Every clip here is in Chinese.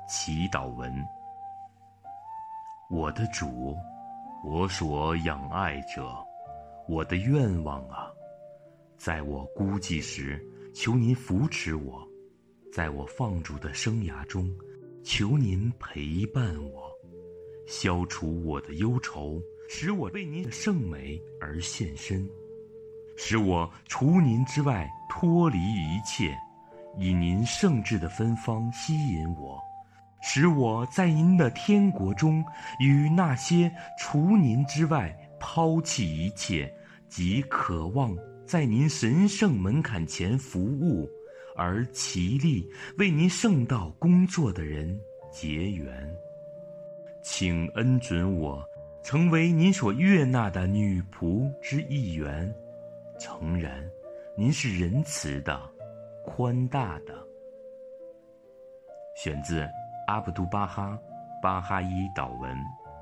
祈祷文。我的主，我所仰爱者，我的愿望啊，在我孤寂时，求您扶持我；在我放逐的生涯中，求您陪伴我，消除我的忧愁，使我为您的圣美而献身，使我除您之外脱离一切，以您圣智的芬芳吸引我，使我在您的天国中与那些除您之外抛弃一切及渴望在您神圣门槛前服务而齐力为您圣道工作的人结缘。请恩准我成为您所悦纳的女仆之一员，诚然，您是仁慈的、宽大的。选自阿卜杜巴哈巴哈伊祷文。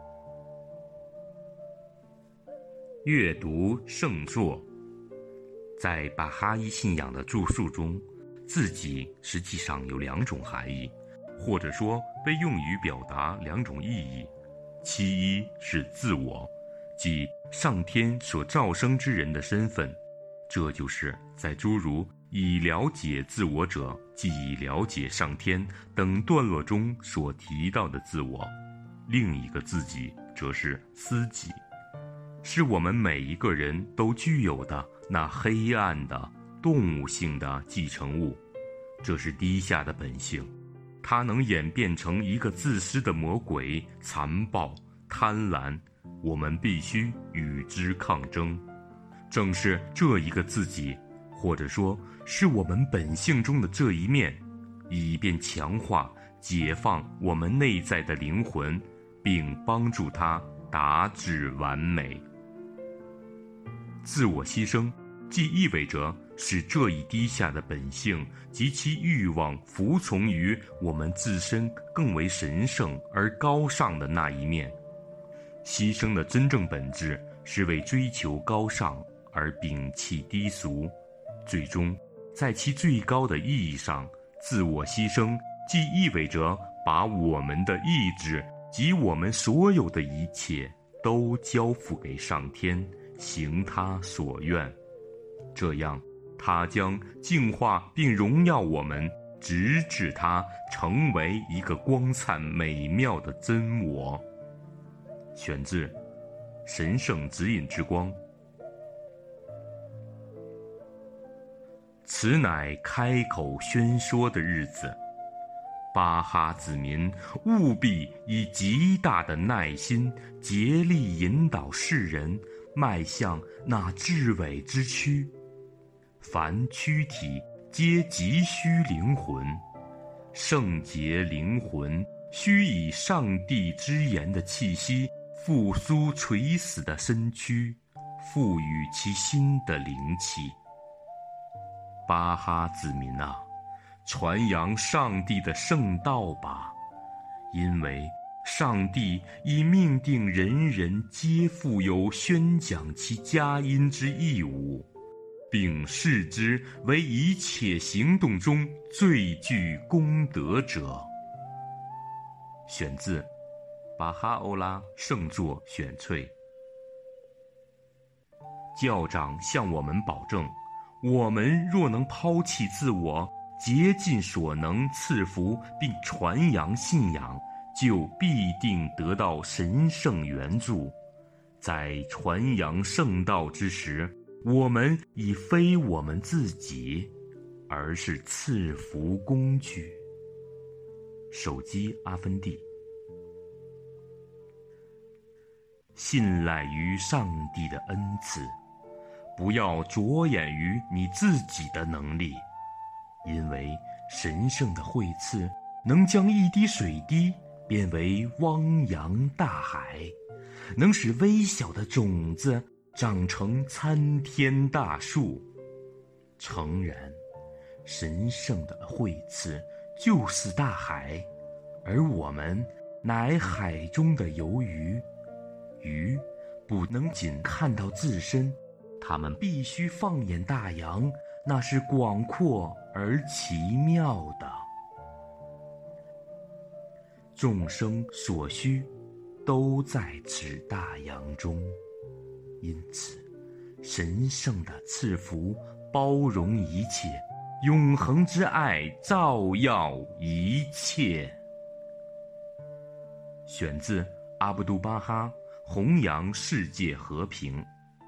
阅读圣作。在巴哈伊信仰的著述中，自己实际上有两种含义，或者说被用于表达两种意义。其一是自我，即上天所造生之人的身份，这就是在诸如以了解自我者，即以了解上天等段落中所提到的自我。另一个自己则是私己，是我们每一个人都具有的那黑暗的动物性的继承物，这是低下的本性，它能演变成一个自私的魔鬼，残暴、贪婪，我们必须与之抗争。正是这一个自己，或者说是我们本性中的这一面，以便强化、解放我们内在的灵魂，并帮助它达至完美。自我牺牲既意味着使这一低下的本性及其欲望服从于我们自身更为神圣而高尚的那一面。牺牲的真正本质是为追求高尚而摒弃低俗，最终在其最高的意义上，自我牺牲既意味着把我们的意志及我们所有的一切都交付给上天，行他所愿，这样他将净化并荣耀我们，直至他成为一个光灿美妙的真我。选自神圣指引之光。此乃开口宣说的日子，巴哈子民务必以极大的耐心竭力引导世人迈向那至伟之躯。凡躯体皆急需灵魂，圣洁灵魂须以上帝之言的气息复苏垂死的身躯，赋予其新的灵气。巴哈子民啊，传扬上帝的圣道吧，因为上帝已命定人人皆负有宣讲其佳音之义务，并视之为一切行动中最具功德者。选自巴哈欧拉圣作选粹。教长向我们保证，我们若能抛弃自我，竭尽所能赐福并传扬信仰，就必定得到神圣援助。在传扬圣道之时，我们已非我们自己，而是赐福工具。手机阿芬蒂。信赖于上帝的恩赐，不要着眼于你自己的能力，因为神圣的惠赐能将一滴水滴变为汪洋大海，能使微小的种子长成参天大树。诚然，神圣的惠赐就是大海，而我们乃海中的游鱼。鱼不能仅看到自身，它们必须放眼大洋，那是广阔而奇妙的。 众生所需都在此大洋中。因此，神圣的赐福包容一切，永恒之爱照耀一切。选自阿卜杜巴哈《弘扬世界和平》。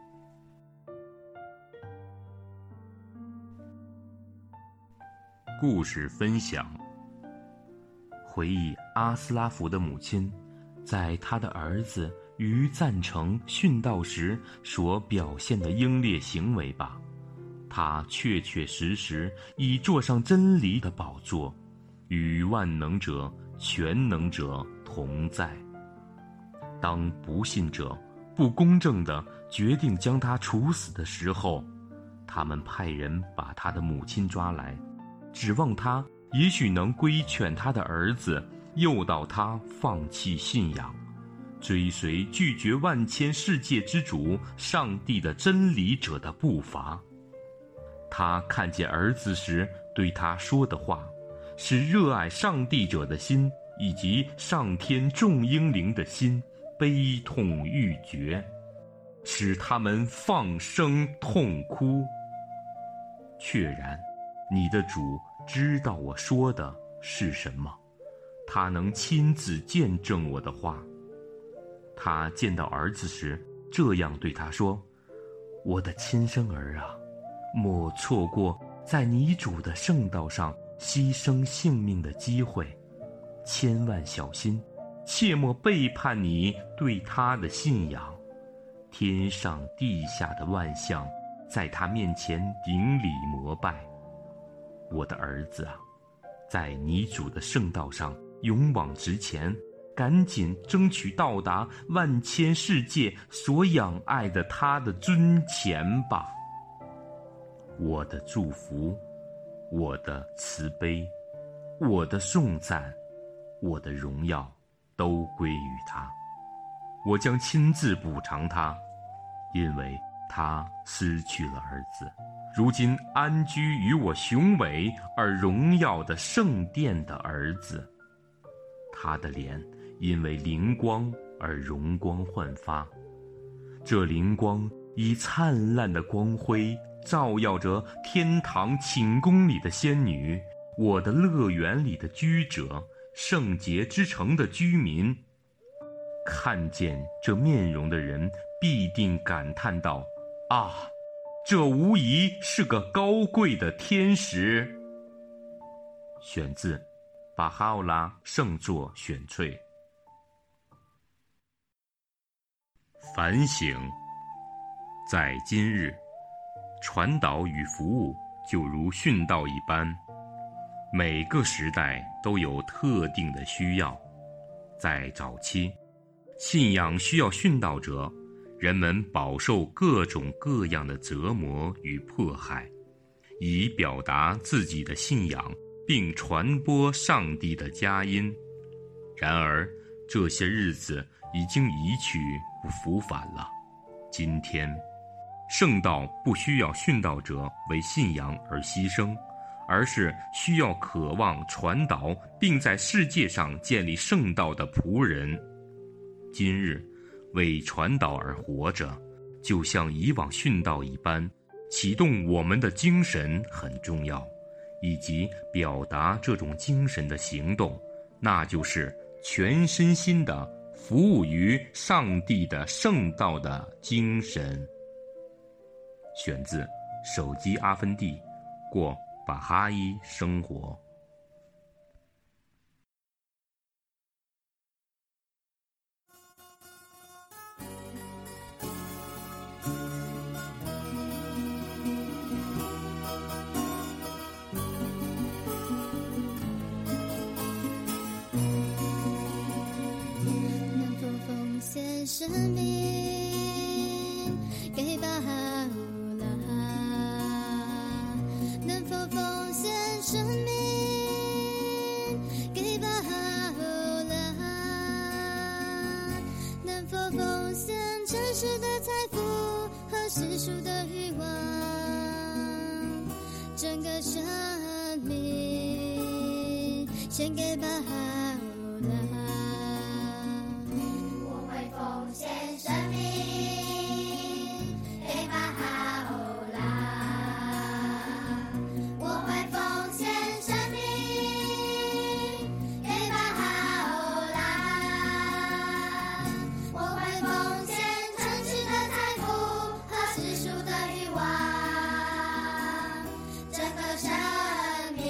故事分享：回忆阿斯拉夫的母亲在他的儿子于赞成殉道时所表现的英烈行为吧。他确确实实已坐上真理的宝座，与万能者、全能者同在。当不信者不公正地决定将他处死的时候，他们派人把他的母亲抓来，指望他也许能规劝他的儿子，诱导他放弃信仰，追随拒绝万千世界之主上帝的真理者的步伐。他看见儿子时对他说的话，使热爱上帝者的心以及上天众英灵的心悲痛欲绝，使他们放声痛哭。确然，你的主知道我说的是什么，他能亲自见证我的话。他见到儿子时，这样对他说：我的亲生儿啊，莫错过在你主的圣道上牺牲性命的机会，千万小心，切莫背叛你对他的信仰。天上地下的万象在他面前顶礼膜拜。我的儿子啊，在你主的圣道上勇往直前，赶紧争取到达万千世界所仰爱的他的尊前吧。我的祝福，我的慈悲，我的颂赞，我的荣耀都归于他。我将亲自补偿他，因为他失去了儿子，如今安居于我雄伟而荣耀的圣殿的儿子。他的脸因为灵光而容光焕发，这灵光以灿烂的光辉照耀着天堂寝宫里的仙女，我的乐园里的居者，圣洁之城的居民。看见这面容的人必定感叹道：啊，这无疑是个高贵的天使。选自巴哈欧拉圣作选粹。反省：在今日，传导与服务就如殉道一般，每个时代都有特定的需要。在早期，信仰需要殉道者，人们饱受各种各样的折磨与迫害，以表达自己的信仰并传播上帝的佳音。然而，这些日子已经移去不复返了。今天，圣道不需要殉道者为信仰而牺牲，而是需要渴望传导并在世界上建立圣道的仆人。今日，为传导而活着，就像以往殉道一般，启动我们的精神很重要，以及表达这种精神的行动，那就是全身心的服务于上帝的圣道的精神。选自手机阿芬蒂，过巴哈伊生活。 能否奉献生命给巴哈乌拉？能否奉献生命给巴哈乌拉？能否奉献尘世的财富和世俗的欲望？整个生命献给巴哈乌拉，我会奉献生命给巴哈欧拉，我会奉献生命给巴哈欧拉，我会奉献城市的财富和世俗的欲望，整个生命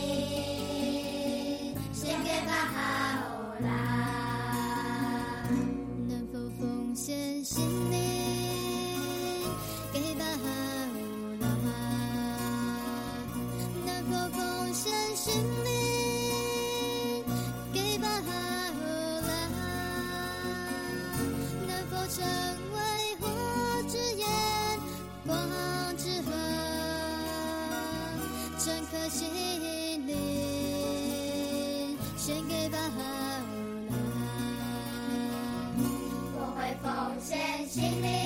献给巴哈欧拉。能否奉献心灵给巴哈欧拉？能否奉献心灵给巴哈欧拉？能否成为火之眼、光之河，整颗心灵献给巴哈欧拉？我会奉献心灵